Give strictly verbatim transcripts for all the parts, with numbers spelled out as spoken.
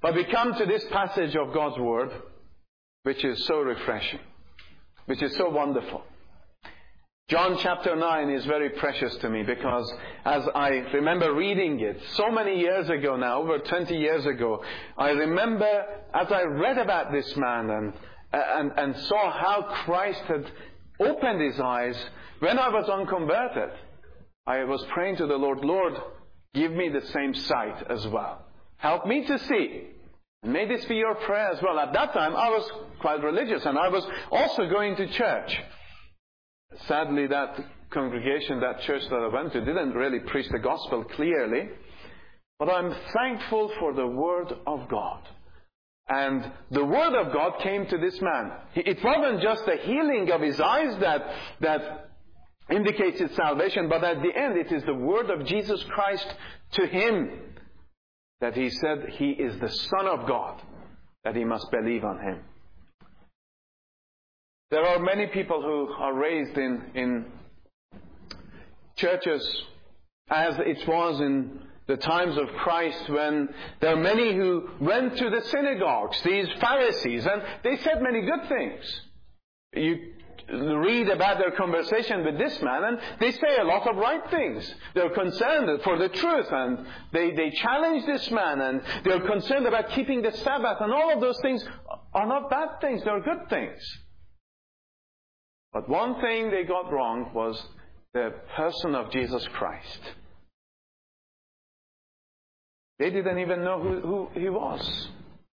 But we come to this passage of God's Word, which is so refreshing, which is so wonderful. John chapter nine is very precious to me because as I remember reading it so many years ago now, over twenty years ago, I remember as I read about this man and, and, and saw how Christ had opened his eyes when I was unconverted, I was praying to the Lord, Lord, give me the same sight as well. Help me to see. And may this be your prayer as well. At that time I was quite religious and I was also going to church. Sadly, that congregation, that church that I went to, didn't really preach the gospel clearly. But I'm thankful for the Word of God. And the Word of God came to this man. It wasn't just the healing of his eyes that, that indicates his salvation, but at the end it is the Word of Jesus Christ to him that he said he is the Son of God, that he must believe on him. There are many people who are raised in, in churches as it was in the times of Christ, when there are many who went to the synagogues, these Pharisees, and they said many good things. You read about their conversation with this man and they say a lot of right things. They're concerned for the truth and they, they challenge this man and they're concerned about keeping the Sabbath, and all of those things are not bad things, they're good things. But one thing they got wrong was the person of Jesus Christ. They didn't even know who, who he was.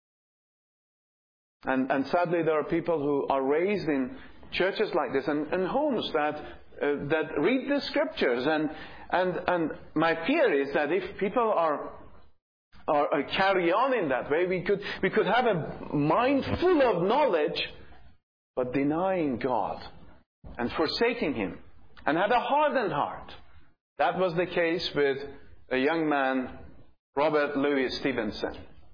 And, and sadly there are people who are raised in churches like this and, and homes that uh, that read the scriptures. And, and, and my fear is that if people are, are, are carry on in that way, we could, we could have a mind full of knowledge but denying God and forsaking Him, and had a hardened heart. That was the case with a young man, Robert Louis Stevenson.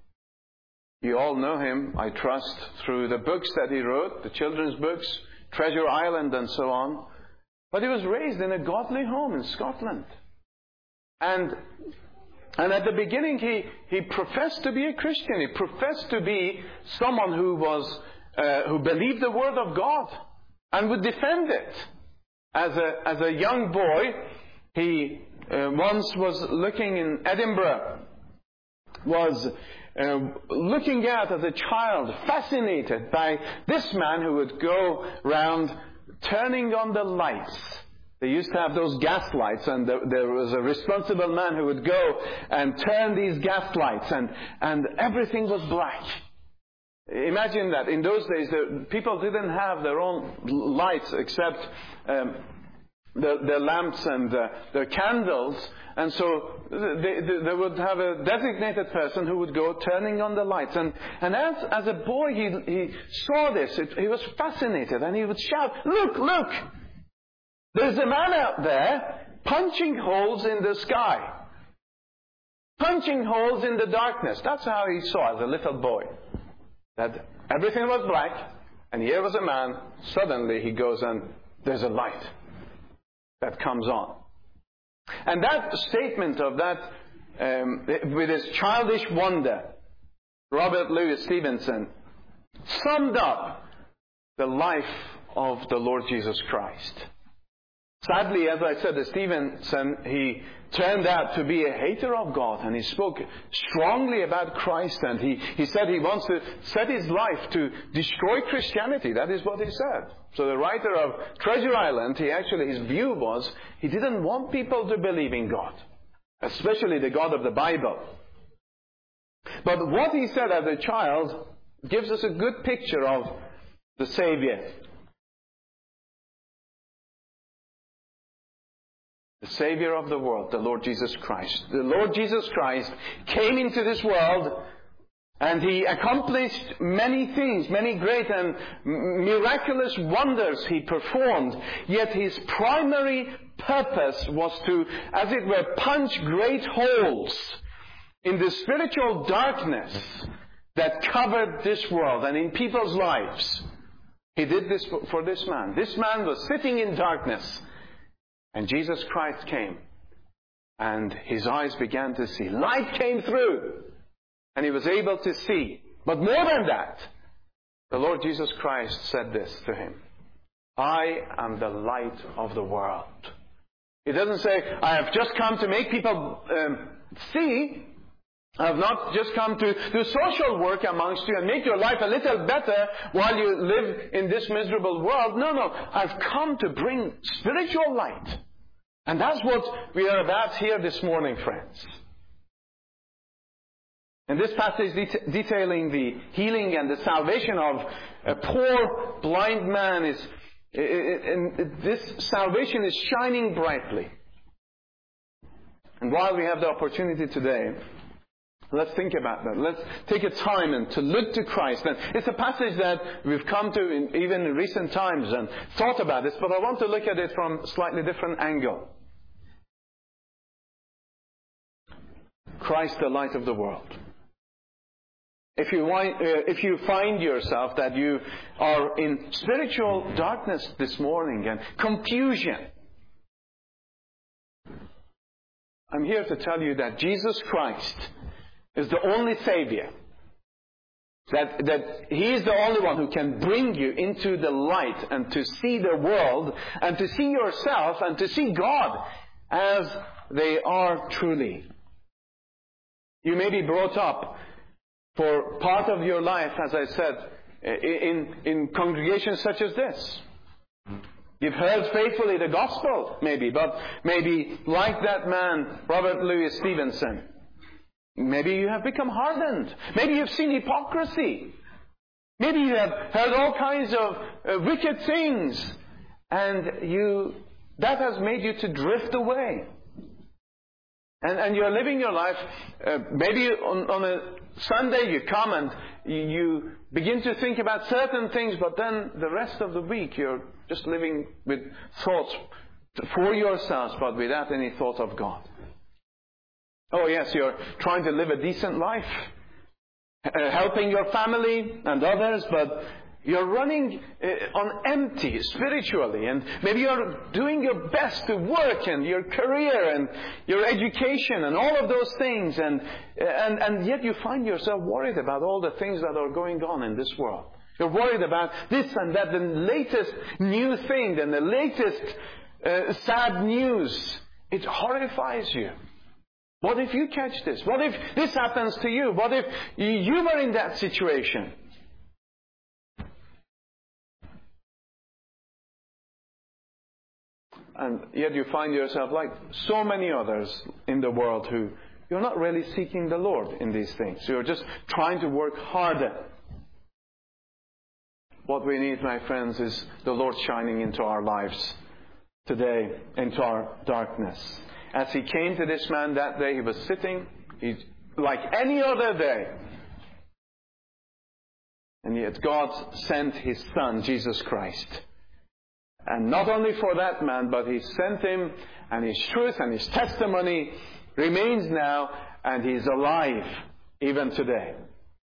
You all know him, I trust, through the books that he wrote, the children's books, Treasure Island and so on. But he was raised in a godly home in Scotland. And, and at the beginning he, he professed to be a Christian. He professed to be someone who was, uh, who believed the Word of God and would defend it. As a, as a young boy, he uh, once was looking in Edinburgh, was uh, looking at as a child, fascinated by this man who would go round turning on the lights. They used to have those gas lights, and there, there was a responsible man who would go and turn these gas lights, and, and everything was black. Imagine that. In those days, the, people didn't have their own lights except um, the, the lamps and the, the candles. And so they, they, they would have a designated person who would go turning on the lights. And, and as, as a boy, he, he saw this. It, he was fascinated. And he would shout, "Look, look! There's a man out there punching holes in the sky. Punching holes in the darkness." That's how he saw as a little boy. That everything was black, and here was a man. Suddenly he goes and there's a light that comes on. And that statement of that, um, with his childish wonder, Robert Louis Stevenson summed up the life of the Lord Jesus Christ. Sadly, as I said, Stevenson, he turned out to be a hater of God, and he spoke strongly about Christ, and he, he said he wants to set his life to destroy Christianity. That is what he said. So the writer of Treasure Island, he actually, his view was, he didn't want people to believe in God, especially the God of the Bible. But what he said as a child gives us a good picture of the Savior. The Savior of the world, the Lord Jesus Christ. The Lord Jesus Christ came into this world and He accomplished many things, many great and miraculous wonders He performed. Yet His primary purpose was to, as it were, punch great holes in the spiritual darkness that covered this world and in people's lives. He did this for this man. This man was sitting in darkness. And Jesus Christ came, and his eyes began to see. Light came through. And he was able to see. But more than that, the Lord Jesus Christ said this to him. I am the light of the world. It doesn't say, I have just come to make people um, see. I have not just come to do social work amongst you and make your life a little better while you live in this miserable world. No, no. I've come to bring spiritual light. And that's what we are about here this morning, friends. And this passage det- detailing the healing and the salvation of a poor blind man is, and this salvation is shining brightly. And while we have the opportunity today, let's think about that. Let's take a time and to look to Christ. And it's a passage that we've come to in, even in recent times and thought about this, but I want to look at it from a slightly different angle. Christ, the light of the world. If you, wind, uh, if you find yourself that you are in spiritual darkness this morning and confusion, I'm here to tell you that Jesus Christ is the only Savior. That, that He is the only one who can bring you into the light and to see the world and to see yourself and to see God as they are truly. You may be brought up for part of your life, as I said, in, in congregations such as this. You've heard faithfully the gospel, maybe, but maybe like that man, Robert Louis Stevenson, maybe you have become hardened. Maybe you've seen hypocrisy. Maybe you have heard all kinds of uh, wicked things, and you that has made you to drift away. And, and you're living your life, uh, maybe on, on a Sunday you come and you begin to think about certain things, but then the rest of the week you're just living with thoughts for yourselves, but without any thought of God. Oh yes, you're trying to live a decent life, uh, helping your family and others, but you're running uh, on empty spiritually, and maybe you're doing your best to work and your career and your education and all of those things, and and and yet you find yourself worried about all the things that are going on in this world. You're worried about this and that, the latest new thing and the latest uh, sad news. It horrifies you. What if you catch this? What if this happens to you? What if you were in that situation? And yet you find yourself like so many others in the world who you're not really seeking the Lord in these things. You're just trying to work harder. What we need, my friends, is the Lord shining into our lives today, into our darkness. As He came to this man that day, he was sitting he, like any other day. And yet God sent His Son, Jesus Christ. And not only for that man, but He sent Him, and His truth and His testimony remains now, and He's alive even today.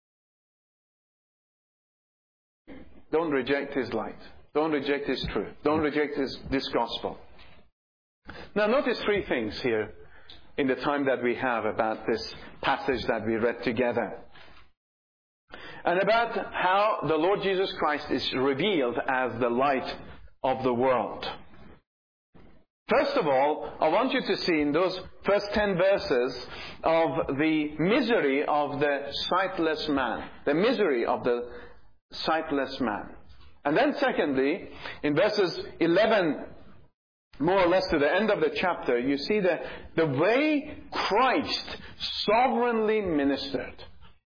Don't reject His light. Don't reject His truth. Don't reject His, this gospel. Now notice three things here in the time that we have about this passage that we read together. And about how the Lord Jesus Christ is revealed as the light of the world. First of all, I want you to see in those first ten verses of the misery of the sightless man. The misery of the sightless man. And then secondly, in verses eleven, more or less to the end of the chapter, you see the, the way Christ sovereignly ministered.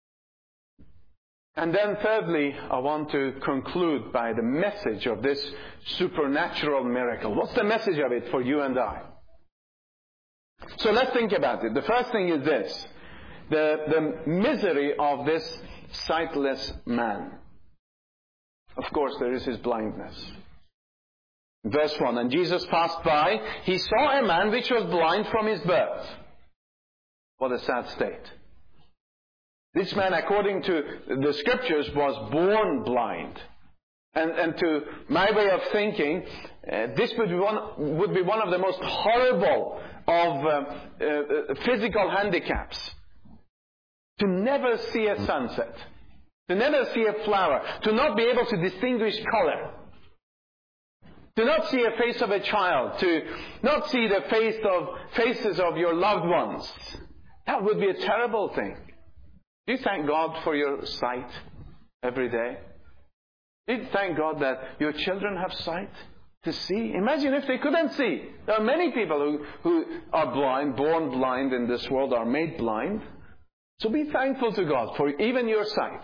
And then thirdly, I want to conclude by the message of this supernatural miracle. What's the message of it for you and I? So let's think about it. The first thing is this. The, the misery of this sightless man. Of course, there is his blindness. Verse one, and Jesus passed by. He saw a man which was blind from his birth. What a sad state. This man, according to the scriptures, was born blind. And, and to my way of thinking, uh, this would be, one, would be one of the most horrible of uh, uh, physical handicaps. to never see a sunset, to never see a flower, to not be able to distinguish color, to not see a face of a child, to not see the face of, faces of your loved ones. That would be a terrible thing. Do you thank God for your sight every day? Do you thank God that your children have sight to see? Imagine if they couldn't see. There are many people who, who are blind, born blind in this world, are made blind. So be thankful to God for even your sight.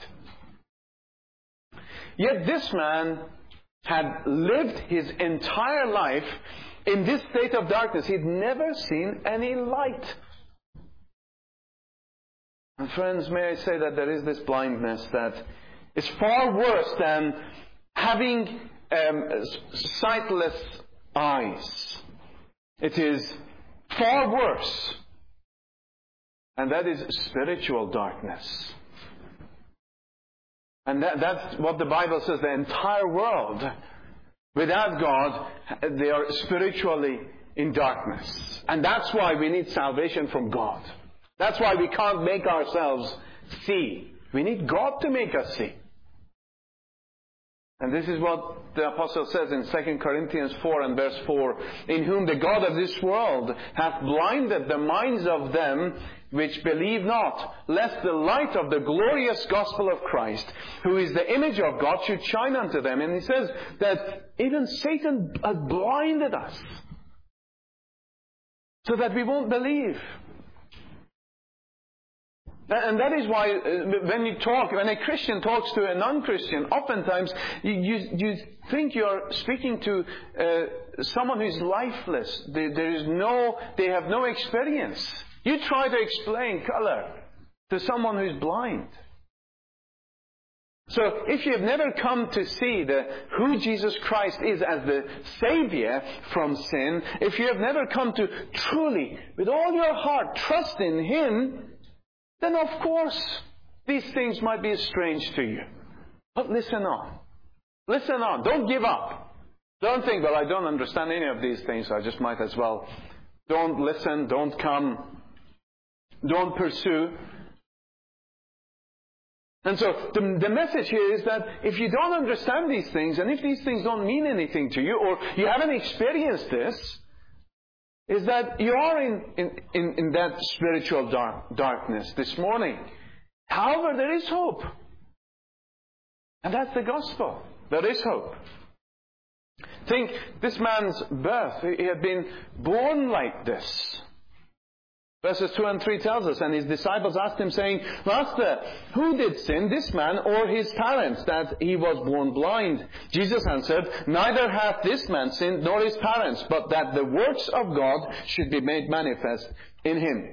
Yet this man had lived his entire life in this state of darkness. He'd never seen any light. And friends, may I say that there is this blindness that is far worse than having um, sightless eyes. It is far worse. And that is spiritual darkness. And that, that's what the Bible says. The entire world, without God, they are spiritually in darkness. And that's why we need salvation from God. That's why we can't make ourselves see. We need God to make us see. And this is what the Apostle says in Second Corinthians four and verse four. In whom the God of this world hath blinded the minds of them which believe not, lest the light of the glorious gospel of Christ, who is the image of God, should shine unto them. And he says that even Satan has blinded us so that we won't believe. And that is why when you talk, when a Christian talks to a non-Christian, oftentimes you, you, you think you're speaking to uh, someone who's lifeless. There, there is no, they have no experience. You try to explain color to someone who's blind. So if you have never come to see the, who Jesus Christ is as the Savior from sin, if you have never come to truly, with all your heart, trust in Him, then of course these things might be strange to you. But listen on. Listen on. Don't give up. Don't think, well, I don't understand any of these things, so I just might as well. Don't listen. Don't come. Don't pursue. And so the, the message here is that if you don't understand these things, and if these things don't mean anything to you, or you haven't experienced this, is that you are in, in, in, in that spiritual dark, darkness this morning. However, there is hope. And that's the gospel. There is hope. Think, this man's birth, he had been born like this. Verses two and three tells us, and his disciples asked him, saying, Master, who did sin, this man or his parents, that he was born blind? Jesus answered, Neither hath this man sinned, nor his parents, but that the works of God should be made manifest in him.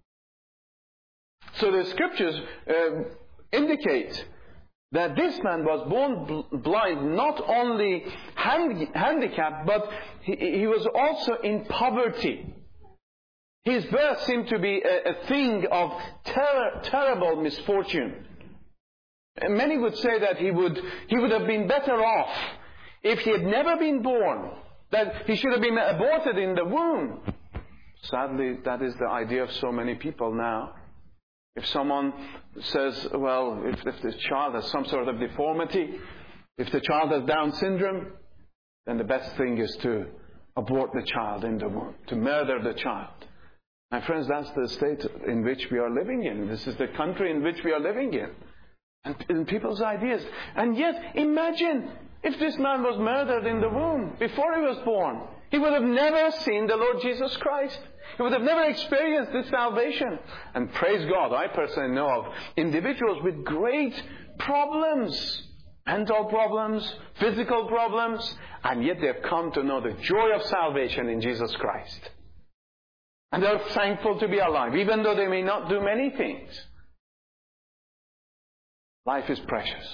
So the scriptures uh, indicate that this man was born bl- blind, not only hand- handicapped, but he, he was also in poverty. His birth seemed to be a, a thing of ter- terrible misfortune. And many would say that he would, he would have been better off if he had never been born, that he should have been aborted in the womb. Sadly, that is the idea of so many people now. If someone says, well, if, if the child has some sort of deformity, if the child has Down syndrome, then the best thing is to abort the child in the womb, to murder the child. My friends, that's the state in which we are living in. This is the country in which we are living in. And, and people's ideas. And yet, imagine if this man was murdered in the womb before he was born. He would have never seen the Lord Jesus Christ. He would have never experienced this salvation. And praise God, I personally know of individuals with great problems. Mental problems, physical problems. And yet they've come to know the joy of salvation in Jesus Christ. And they're thankful to be alive, even though they may not do many things. Life is precious.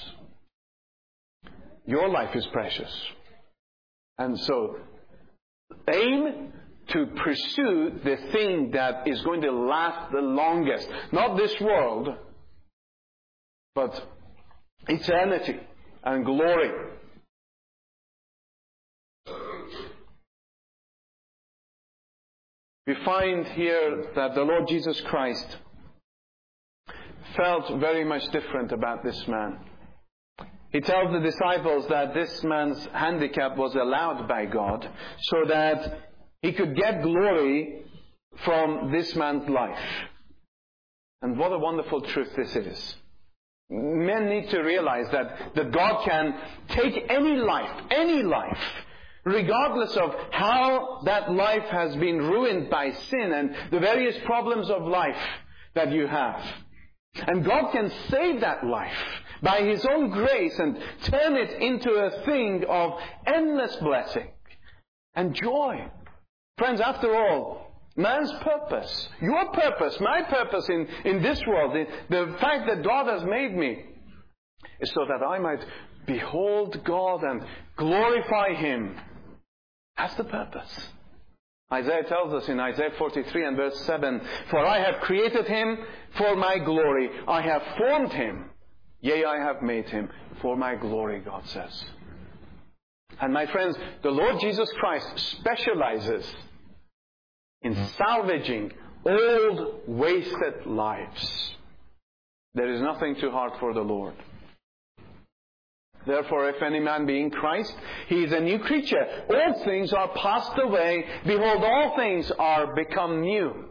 Your life is precious. And so, aim to pursue the thing that is going to last the longest. Not this world, but eternity and glory. We find here that the Lord Jesus Christ felt very much different about this man. He tells the disciples that this man's handicap was allowed by God so that he could get glory from this man's life. And what a wonderful truth this is. Men need to realize that, that God can take any life, any life, regardless of how that life has been ruined by sin and the various problems of life that you have. And God can save that life by His own grace and turn it into a thing of endless blessing and joy. Friends, after all, man's purpose, your purpose, my purpose in, in this world, the, the fact that God has made me, is so that I might behold God and glorify Him. That's the purpose. Isaiah tells us in Isaiah forty-three and verse seven, "For I have created him for my glory. I have formed him. Yea, I have made him for my glory," God says. And my friends, the Lord Jesus Christ specializes in salvaging old, wasted lives. There is nothing too hard for the Lord. Therefore, if any man be in Christ, he is a new creature. All things are passed away. Behold, all things are become new.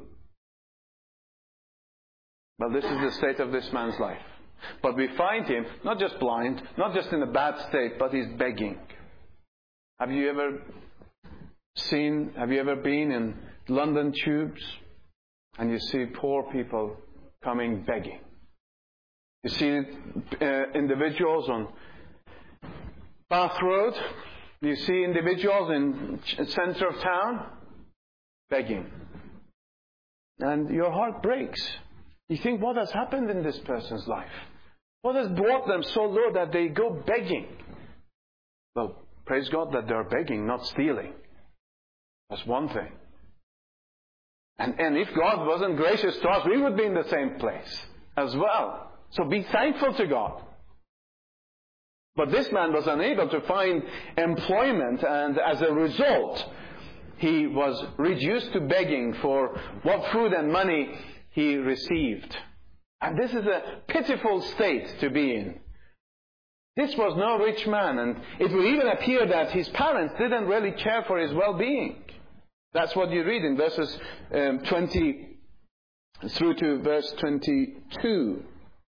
Well, this is the state of this man's life. But we find him not just blind, not just in a bad state, but he's begging. Have you ever seen, have you ever been in London tubes and you see poor people coming begging? You see uh, individuals on Bath Road. You see individuals in the center of town begging. And your heart breaks. You think, what has happened in this person's life? What has brought them so low that they go begging? Well, praise God that they're begging, not stealing. That's one thing. And, and if God wasn't gracious to us, we would be in the same place as well. So be thankful to God. But this man was unable to find employment, and as a result, he was reduced to begging for what food and money he received. And this is a pitiful state to be in. This was no rich man, and it would even appear that his parents didn't really care for his well-being. That's what you read in verses um, twenty through to verse twenty-two.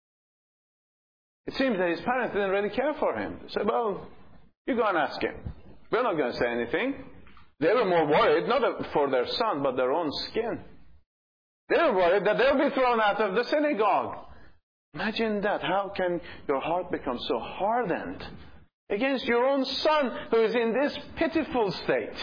It seems that his parents didn't really care for him. They said, well, you go and ask him. We're not going to say anything. They were more worried, not for their son, but their own skin. They were worried that they'll be thrown out of the synagogue. Imagine that. How can your heart become so hardened against your own son who is in this pitiful state?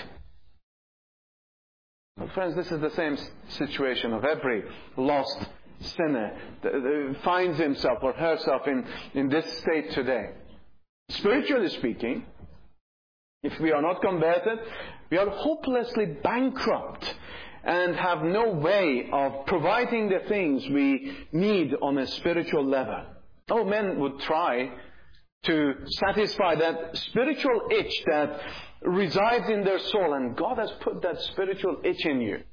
Well, friends, this is the same situation of every lost sinner that finds himself or herself in, in this state today. Spiritually speaking, if we are not converted, we are hopelessly bankrupt and have no way of providing the things we need on a spiritual level. Oh, men would try to satisfy that spiritual itch that resides in their soul, and God has put that spiritual itch in you.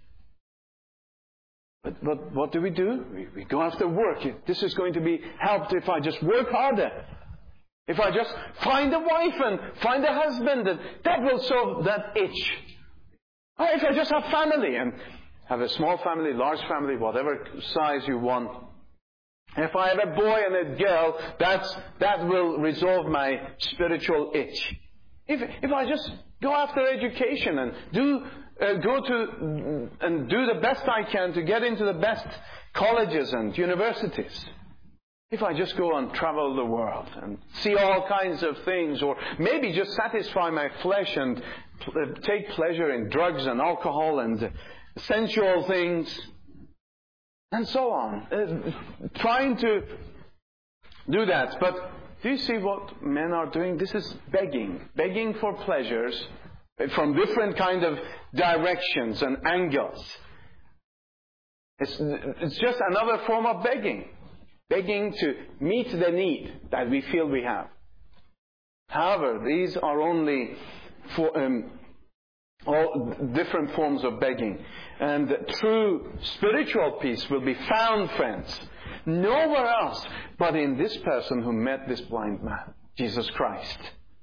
But, but what do we do? We, we go after work. This is going to be helped if I just work harder. If I just find a wife and find a husband, and that will solve that itch. Or if I just have family and have a small family, large family, whatever size you want. If I have a boy and a girl, that's, that will resolve my spiritual itch. If, if I just go after education and do Uh, go to and do the best I can to get into the best colleges and universities. If I just go and travel the world and see all kinds of things, or maybe just satisfy my flesh and pl- take pleasure in drugs and alcohol and sensual things, and so on. Uh, trying to do that. But do you see what men are doing? This is begging. Begging for pleasures from different kind of directions and angles. It's, it's just another form of begging. Begging to meet the need that we feel we have. However, these are only for, um, all different forms of begging. And true spiritual peace will be found, friends, nowhere else but in this person who met this blind man, Jesus Christ.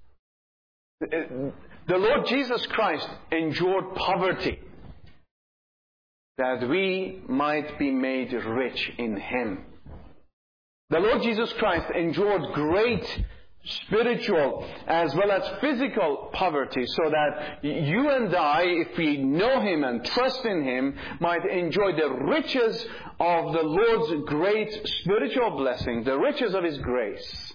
The Lord Jesus Christ endured poverty that we might be made rich in Him. The Lord Jesus Christ endured great spiritual as well as physical poverty so that you and I, if we know Him and trust in Him, might enjoy the riches of the Lord's great spiritual blessing, the riches of His grace.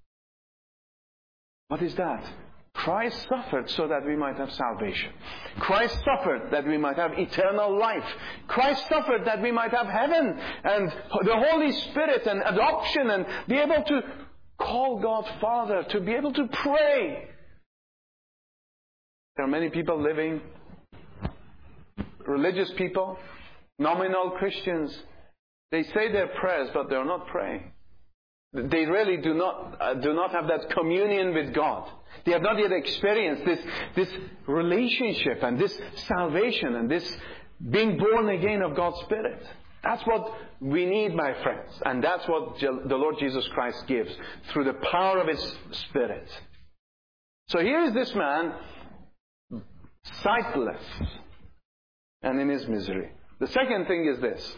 What is that? Christ suffered so that we might have salvation. Christ suffered that we might have eternal life. Christ suffered that we might have heaven and the Holy Spirit and adoption and be able to call God Father, to be able to pray. There are many people living, religious people, nominal Christians. They say their prayers, but they are not praying. They really do not uh, do not have that communion with God. They have not yet experienced this, this relationship and this salvation and this being born again of God's Spirit. That's what we need, my friends. And that's what the Lord Jesus Christ gives through the power of His Spirit. So here is this man, sightless and in his misery. The second thing is this.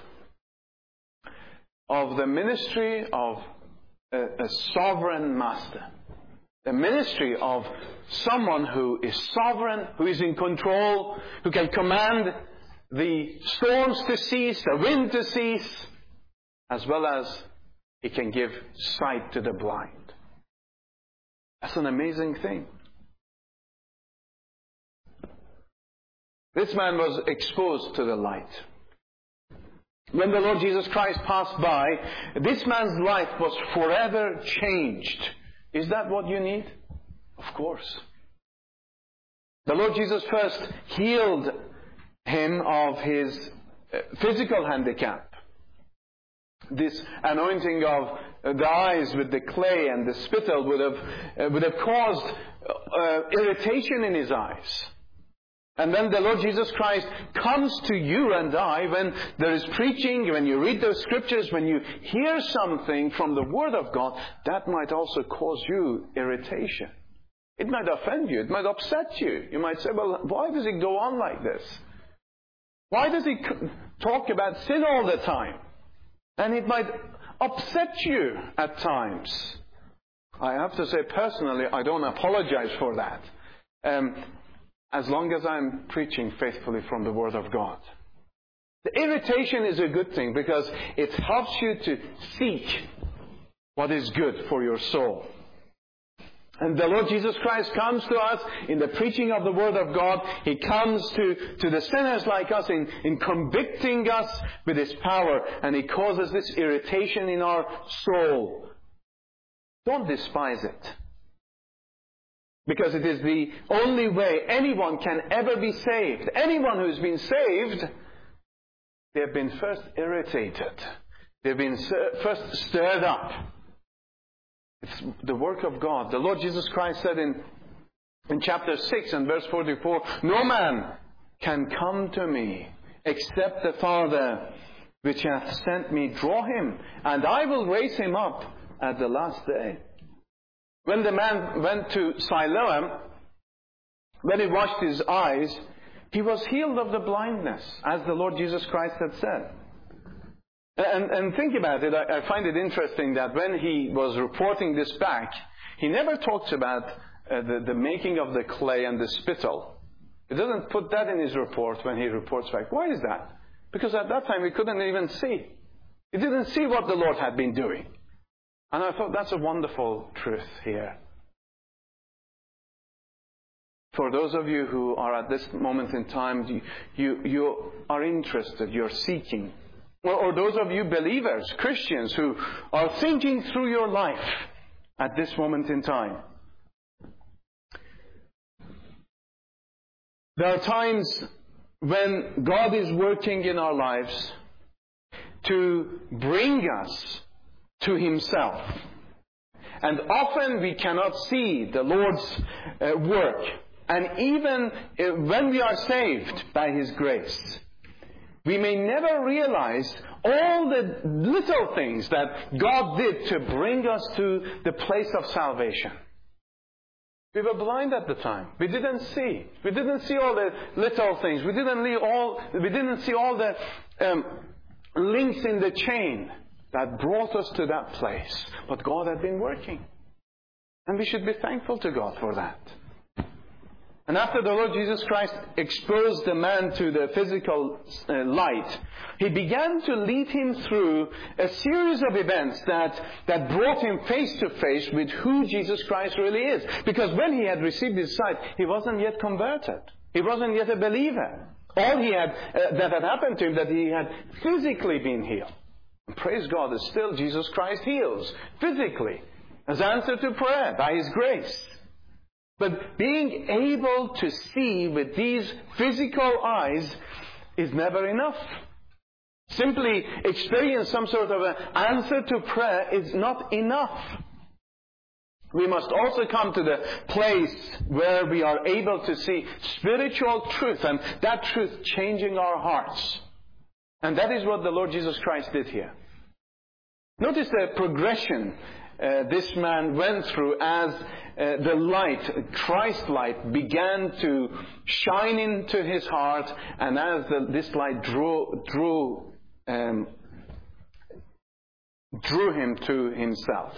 Of the ministry of a, a sovereign master. The ministry of someone who is sovereign, who is in control, who can command the storms to cease, the wind to cease, as well as He can give sight to the blind. That's an amazing thing. This man was exposed to the light. When the Lord Jesus Christ passed by, this man's life was forever changed. Is that what you need? Of course. The Lord Jesus first healed him of his physical handicap. This anointing of the eyes with the clay and the spittle would have, uh, would have caused uh, irritation in his eyes. And then the Lord Jesus Christ comes to you and I when there is preaching, when you read those scriptures, when you hear something from the Word of God, that might also cause you irritation. It might offend you. It might upset you. You might say, well, why does he go on like this? Why does he talk about sin all the time? And it might upset you at times. I have to say personally, I don't apologize for that. Um, as long as I'm preaching faithfully from the Word of God. The irritation is a good thing because it helps you to seek what is good for your soul. And the Lord Jesus Christ comes to us in the preaching of the Word of God. He comes to, to the sinners like us in, in convicting us with His power. And He causes this irritation in our soul. Don't despise it. Because it is the only way anyone can ever be saved. Anyone who's been saved, they have been first irritated. They've been first stirred up. It's the work of God. The Lord Jesus Christ said in, in chapter six and verse forty-four, "No man can come to me except the Father which hath sent me draw him, and I will raise him up at the last day." When the man went to Siloam, when he washed his eyes, he was healed of the blindness, as the Lord Jesus Christ had said. And, and think about it, I, I find it interesting that when he was reporting this back, he never talks about uh, the, the making of the clay and the spittle. He doesn't put that in his report when he reports back. Why is that? Because at that time he couldn't even see. He didn't see what the Lord had been doing. And I thought that's a wonderful truth here. For those of you who are at this moment in time, you, you, you are interested, you're seeking. Or, or those of you believers, Christians, who are thinking through your life at this moment in time. There are times when God is working in our lives to bring us to Himself. And often we cannot see the Lord's uh, work. And even uh, when we are saved by His grace, we may never realize all the little things that God did to bring us to the place of salvation. We were blind at the time. We didn't see. We didn't see all the little things. We didn't see all, we didn't see all the um, links in the chain that brought us to that place. But God had been working. And we should be thankful to God for that. And after the Lord Jesus Christ exposed the man to the physical uh, light, He began to lead him through a series of events that, that brought him face to face with who Jesus Christ really is. Because when he had received His sight, he wasn't yet converted. He wasn't yet a believer. All he had uh, that had happened to him, that he had physically been healed. And praise God, that still Jesus Christ heals physically as answer to prayer by His grace. But being able to see with these physical eyes is never enough. Simply experience some sort of an answer to prayer is not enough. We must also come to the place where we are able to see spiritual truth, and that truth changing our hearts. And that is what the Lord Jesus Christ did here. Notice the progression uh, this man went through as uh, the light, Christ's light, began to shine into his heart, and as the, this light drew, drew, um, drew him to Himself.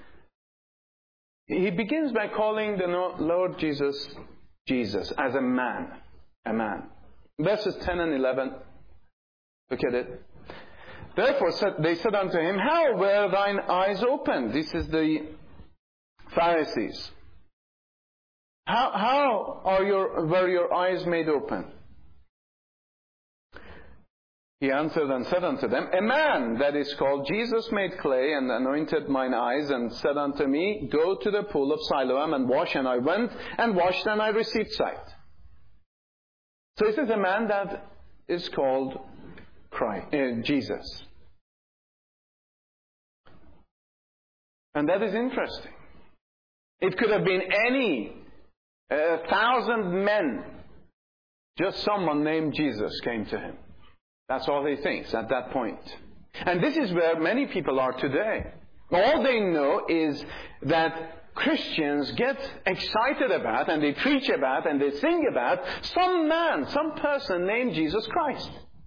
He begins by calling the Lord Jesus, Jesus, as a man. A man. Verses ten and eleven. Look at it. Therefore said, they said unto him, How were thine eyes opened? This is the Pharisees. How, how are your, were your eyes made open? He answered and said unto them, A man that is called Jesus made clay and anointed mine eyes and said unto me, Go to the pool of Siloam and wash. And I went and washed and I received sight. So this is a man that is called Christ, uh, Jesus. And that is interesting. It could have been any uh, thousand men. Just someone named Jesus came to him. That's all he thinks at that point. And this is where many people are today. All they know is that Christians get excited about, and they preach about, and they sing about some man, some person named Jesus Christ.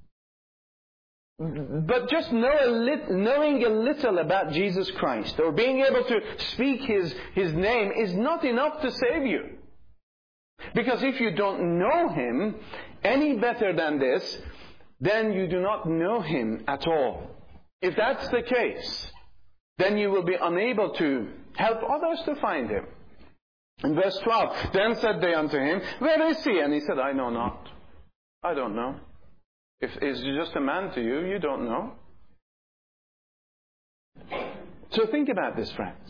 But just know a lit, knowing a little about Jesus Christ, or being able to speak His, His name, is not enough to save you. Because if you don't know Him any better than this, then you do not know Him at all. If that's the case, then you will be unable to help others to find Him. In verse twelve, Then said they unto him, Where is He? And he said, I know not. I don't know. If is just a man to you, you don't know. So think about this, friends.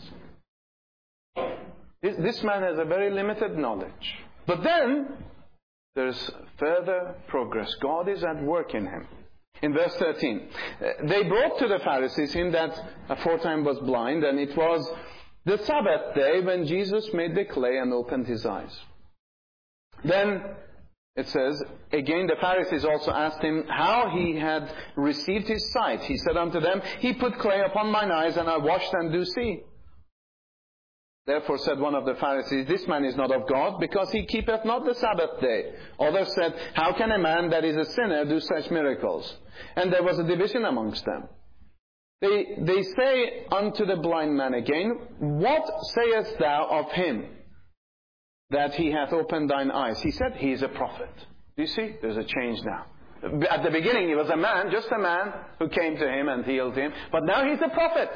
This, this man has a very limited knowledge. But then, there's further progress. God is at work in him. In verse thirteen, they brought to the Pharisees him that aforetime was blind, and it was the Sabbath day when Jesus made the clay and opened his eyes. Then, it says, again the Pharisees also asked him how he had received his sight. He said unto them, He put clay upon mine eyes, and I washed and do see. Therefore said one of the Pharisees, This man is not of God, because he keepeth not the Sabbath day. Others said, How can a man that is a sinner do such miracles? And there was a division amongst them. They, they say unto the blind man again, What sayest thou of him that he hath opened thine eyes? He said, He is a prophet. Do you see? There's a change now. At the beginning he was a man, just a man who came to him and healed him. But now he's a prophet.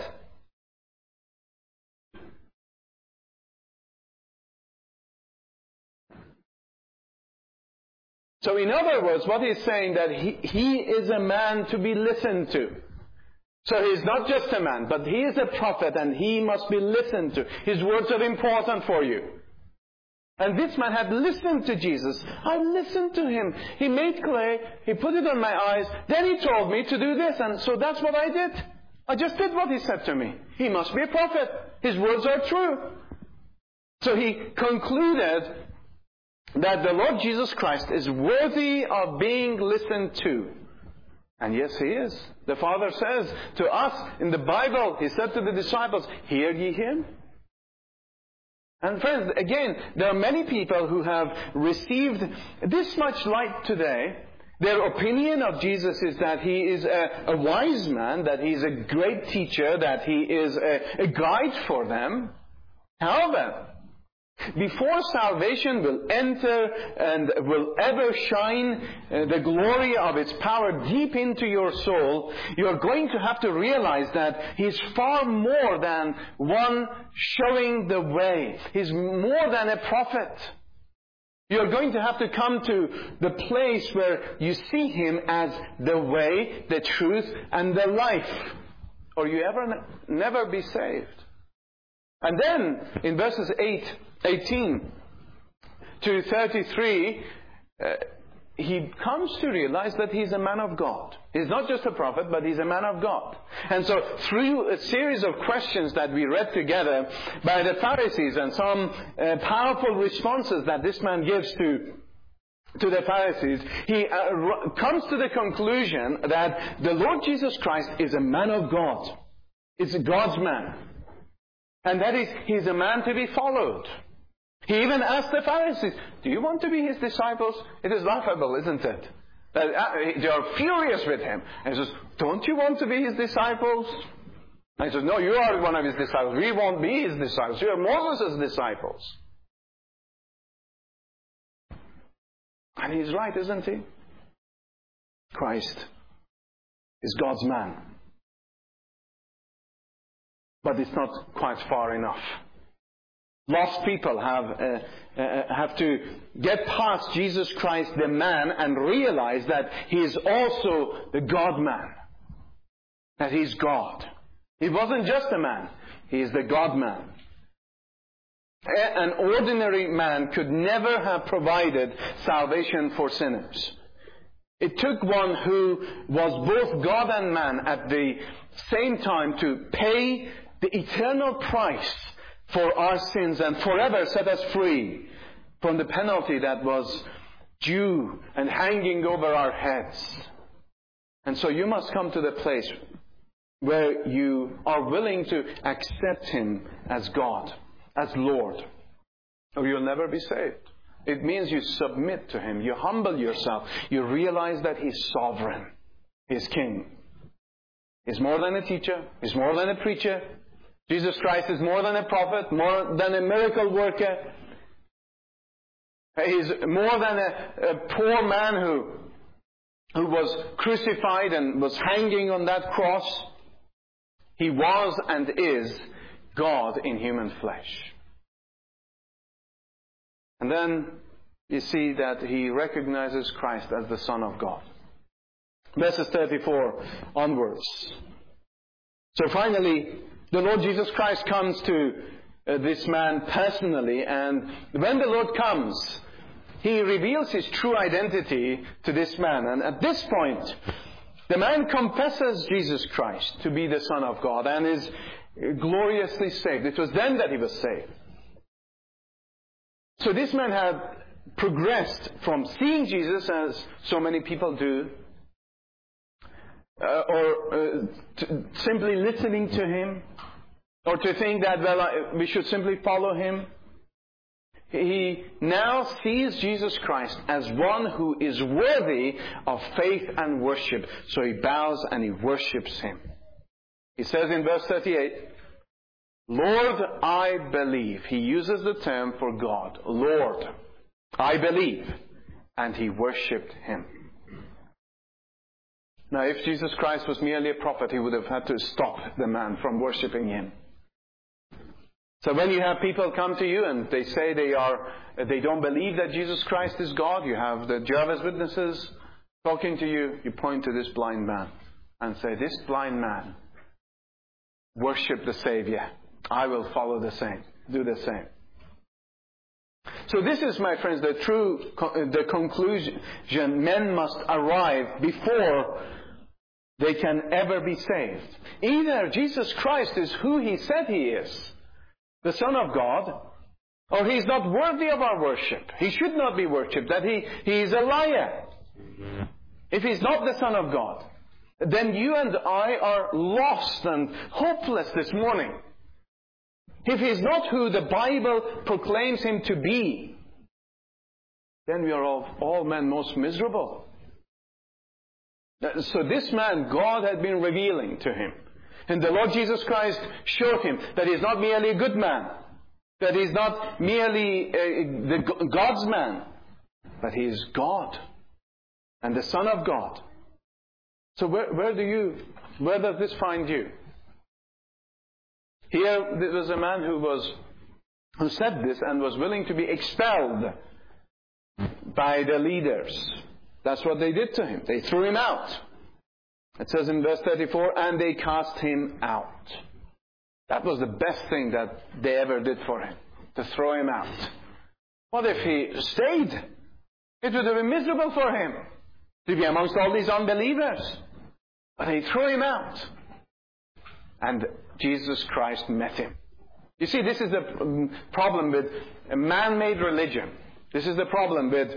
So in other words, what he's saying that he, he is a man to be listened to. So he's not just a man, but he is a prophet and he must be listened to. His words are important for you. And this man had listened to Jesus. I listened to him. He made clay, he put it on my eyes, then he told me to do this, and so that's what I did. I just did what he said to me. He must be a prophet. His words are true. So he concluded that the Lord Jesus Christ is worthy of being listened to. And yes, He is. The Father says to us in the Bible, He said to the disciples, "Hear ye Him?" And friends, again, there are many people who have received this much light today. Their opinion of Jesus is that He is a, a wise man, that He is a great teacher, that He is a, a guide for them. However, before salvation will enter and will ever shine uh, the glory of its power deep into your soul, you are going to have to realize that He is far more than one showing the way. He's more than a prophet. You're going to have to come to the place where you see Him as the way, the truth, and the life, or you ever ne- never be saved. And then, in verses eight, eighteen to thirty-three, uh, he comes to realize that he's a man of God. He's not just a prophet, but he's a man of God. And so, through a series of questions that we read together by the Pharisees and some uh, powerful responses that this man gives to to the Pharisees, he uh, comes to the conclusion that the Lord Jesus Christ is a man of God. It's God's man. And that is, he's a man to be followed. He even asked the Pharisees, "Do you want to be His disciples?" It is laughable, isn't it? They are furious with Him. And he says, "Don't you want to be His disciples?" And he says, "No, you are one of His disciples. We won't be His disciples. You are Moses' disciples." And he's right, isn't he? Christ is God's man. But it's not quite far enough. Lost people have uh, uh, have to get past Jesus Christ, the man, and realize that He is also the God-man. That He's God. He wasn't just a man. He is the God-man. An ordinary man could never have provided salvation for sinners. It took one who was both God and man at the same time to pay the eternal price for our sins and forever set us free from the penalty that was due and hanging over our heads. And so you must come to the place where you are willing to accept Him as God, as Lord, or you'll never be saved. It means you submit to Him, you humble yourself, you realize that He's sovereign, He's King. He's more than a teacher, He's more than a preacher. Jesus Christ is more than a prophet, more than a miracle worker. He's more than a, a poor man who, who was crucified and was hanging on that cross. He was and is God in human flesh. And then you see that he recognizes Christ as the Son of God. Verses thirty-four onwards. So finally, the Lord Jesus Christ comes to uh, this man personally, and when the Lord comes, He reveals His true identity to this man. And at this point, the man confesses Jesus Christ to be the Son of God and is gloriously saved. It was then that he was saved. So this man had progressed from seeing Jesus, as so many people do, uh, or uh, to simply listening to Him, or to think that, well, we should simply follow Him. He now sees Jesus Christ as one who is worthy of faith and worship. So he bows and he worships Him. He says in verse thirty-eight, "Lord, I believe." He uses the term for God. Lord, I believe. And he worshipped Him. Now, if Jesus Christ was merely a prophet, He would have had to stop the man from worshipping Him. So when you have people come to you and they say they are, they don't believe that Jesus Christ is God, you have the Jehovah's Witnesses talking to you, you point to this blind man and say, "This blind man worship the Savior. I will follow the same, do the same." So this is, my friends, the true, the conclusion men must arrive before they can ever be saved. Either Jesus Christ is who He said He is, the Son of God, or He's not worthy of our worship. He should not be worshipped, that He, he is a liar if He's not the Son of God. then you and I are lost and hopeless this morning. If He's not who the Bible proclaims Him to be, then we are all, all men most miserable. So this man, God had been revealing to him. And the Lord Jesus Christ showed him that He's not merely a good man, that He's not merely uh, the God's man, but He is God and the Son of God. So where, where do you, where does this find you? Here there was a man who was, who said this and was willing to be expelled by the leaders. That's what they did to him. They threw him out. It says in verse thirty-four, and they cast him out. That was the best thing that they ever did for him, to throw him out. What if he stayed? It would have been miserable for him to be amongst all these unbelievers. But they threw him out. And Jesus Christ met him. You see, this is the problem with a man-made religion. This is the problem with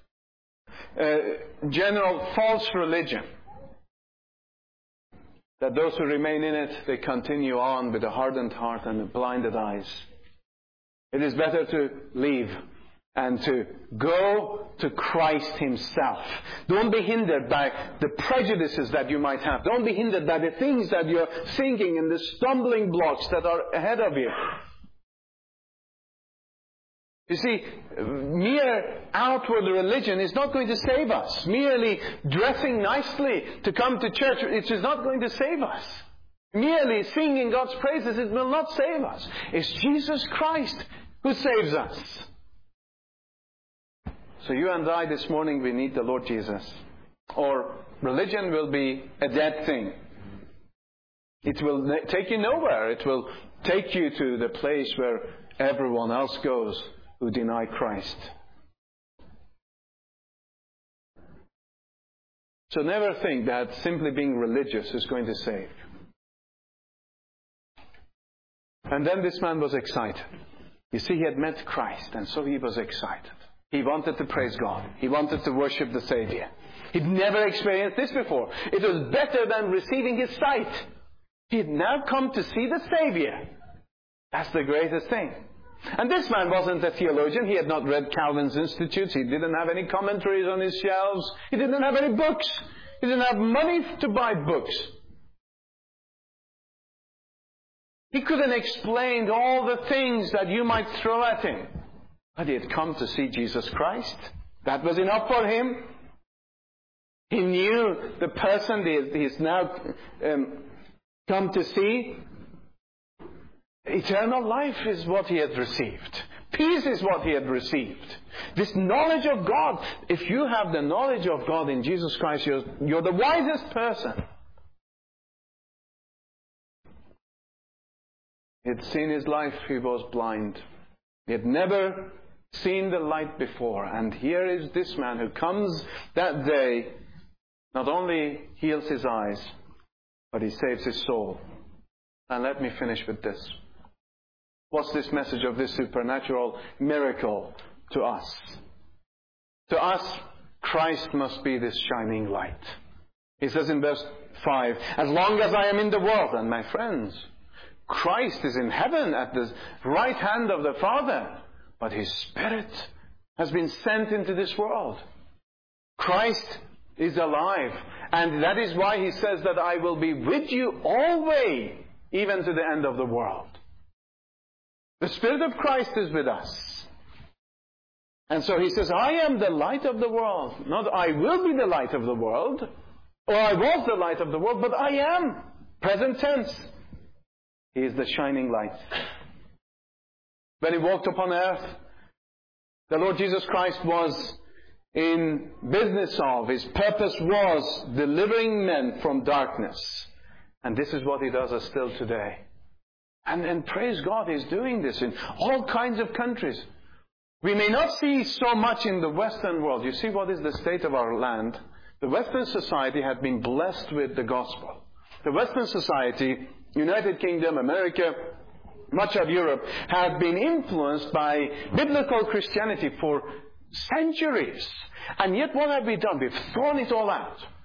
uh, general false religion. That those who remain in it, they continue on with a hardened heart and blinded eyes. It is better to leave and to go to Christ Himself. Don't be hindered by the prejudices that you might have. Don't be hindered by the things that you're thinking and the stumbling blocks that are ahead of you. You see, mere outward religion is not going to save us. Merely dressing nicely to come to church, it is not going to save us. Merely singing God's praises, it will not save us. It's Jesus Christ who saves us. So you and I this morning, we need the Lord Jesus. Or religion will be a dead thing. It will take you nowhere. It will take you to the place where everyone else goes who deny Christ. So never think that simply being religious is going to save you. And then this man was excited. You see, he had met Christ, and so he was excited. He wanted to praise God. He wanted to worship the Savior. He'd never experienced this before. It was better than receiving his sight. He'd now come to see the Savior. That's the greatest thing. And this man wasn't a theologian. He had not read Calvin's Institutes. He didn't have any commentaries on his shelves. He didn't have any books. He didn't have money to buy books. He couldn't explain all the things that you might throw at him. But he had come to see Jesus Christ. That was enough for him. He knew the person he has now um, come to see. Eternal life is what he had received. Peace is what he had received. This knowledge of God. If you have the knowledge of God in Jesus Christ, you're, you're the wisest person. He had seen his life, he was blind. He had never seen the light before. And here is this man who comes that day, not only heals his eyes, but he saves his soul. And let me finish with this. What's this message of this supernatural miracle to us? To us, Christ must be this shining light. He says in verse five, as long as I am in the world, and my friends, Christ is in heaven at the right hand of the Father, but His Spirit has been sent into this world. Christ is alive, and that is why He says that I will be with you always, even to the end of the world. The Spirit of Christ is with us. And so He says, I am the light of the world. Not I will be the light of the world, or I was the light of the world, but I am. Present tense. He is the shining light. When He walked upon earth, the Lord Jesus Christ was in business of, His purpose was delivering men from darkness. And this is what He does us still today. And, and praise God, He's doing this in all kinds of countries. We may not see so much in the Western world. You see what is the state of our land? The Western society had been blessed with the gospel. The Western society, United Kingdom, America, much of Europe, had been influenced by biblical Christianity for centuries. And yet what have we done? We've thrown it all out.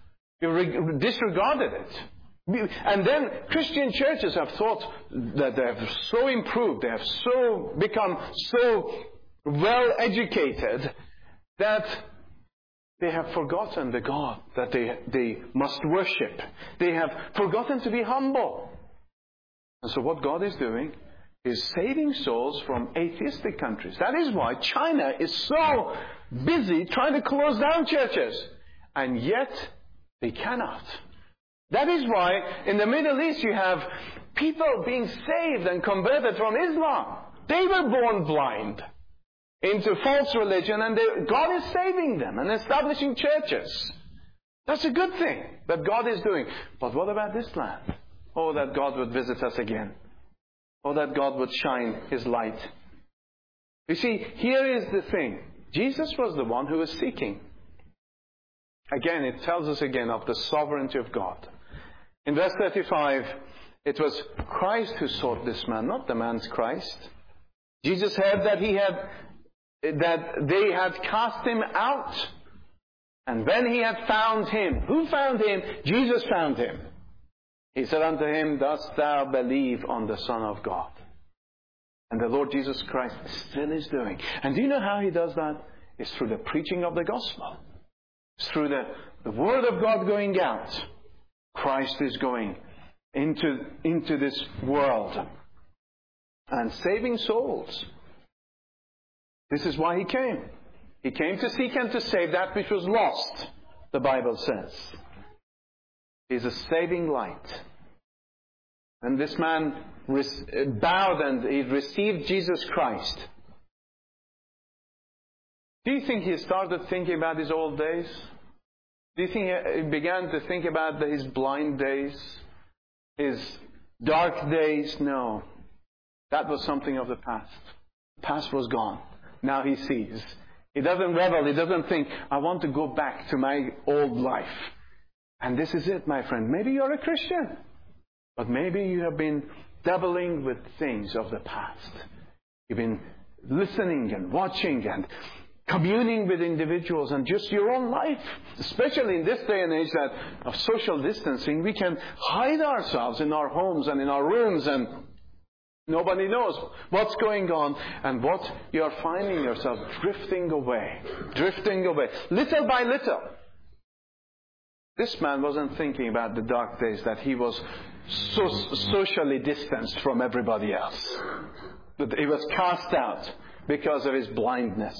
You re- disregarded it. And then Christian churches have thought that they have so improved, they have so become so well educated that they have forgotten the God that they, they must worship. They have forgotten to be humble. And so what God is doing is saving souls from atheistic countries. That is why China is so busy trying to close down churches. And yet they cannot. That is why in the Middle East you have people being saved and converted from Islam. They were born blind into false religion, and they, God is saving them and establishing churches. That's a good thing that God is doing. But what about this land? Oh, that God would visit us again. Oh, that God would shine His light. You see, here is the thing. Jesus was the one who was seeking. Again, it tells us again of the sovereignty of God. In verse thirty-five, it was Christ who sought this man, not the man's Christ. Jesus heard that he had that they had cast him out. And when he had found him, who found him? Jesus found him. He said unto him, dost thou believe on the Son of God? And the Lord Jesus Christ still is doing. And do you know how He does that? It's through the preaching of the gospel. It's through the, the Word of God going out. Christ is going into, into this world and saving souls. This is why He came. He came to seek and to save that which was lost, the Bible says. He's a saving light. And this man bowed and he received Jesus Christ. Do you think he started thinking about his old days? Do you think he began to think about his blind days? His dark days? No. That was something of the past. The past was gone. Now he sees. He doesn't revel. He doesn't think, I want to go back to my old life. And this is it, my friend. Maybe you're a Christian. But maybe you have been dabbling with things of the past. You've been listening and watching and communing with individuals and just your own life. Especially in this day and age that of social distancing, we can hide ourselves in our homes and in our rooms, and nobody knows what's going on, and what you're finding yourself drifting away, drifting away, little by little. This man wasn't thinking about the dark days that he was so socially distanced from everybody else, that he was cast out because of his blindness.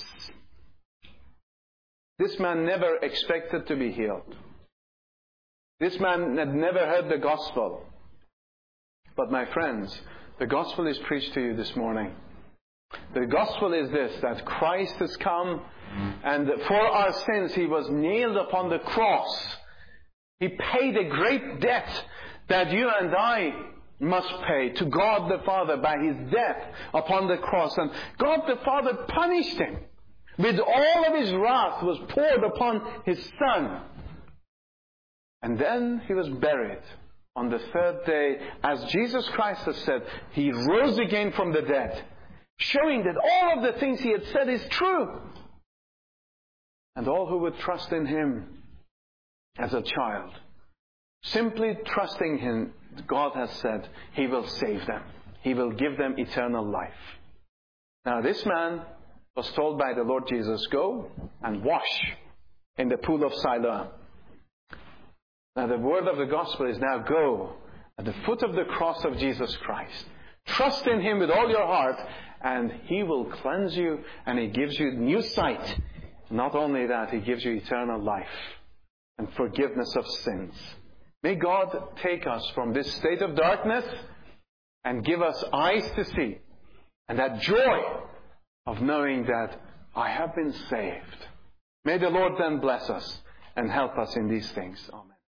This man never expected to be healed. This man had never heard the gospel. But my friends, the gospel is preached to you this morning. The gospel is this, that Christ has come, and for our sins He was nailed upon the cross. He paid a great debt that you and I must pay to God the Father by His death upon the cross. And God the Father punished Him. With all of His wrath was poured upon His Son. And then He was buried. On the third day, as Jesus Christ has said, He rose again from the dead, showing that all of the things He had said is true. And all who would trust in Him as a child, simply trusting Him, God has said, He will save them. He will give them eternal life. Now this man was told by the Lord Jesus, go and wash in the pool of Siloam. Now the word of the gospel is now go at the foot of the cross of Jesus Christ. Trust in Him with all your heart, and He will cleanse you, and He gives you new sight. Not only that, He gives you eternal life and forgiveness of sins. May God take us from this state of darkness and give us eyes to see, and that joy of knowing that I have been saved. May the Lord then bless us and help us in these things. Amen.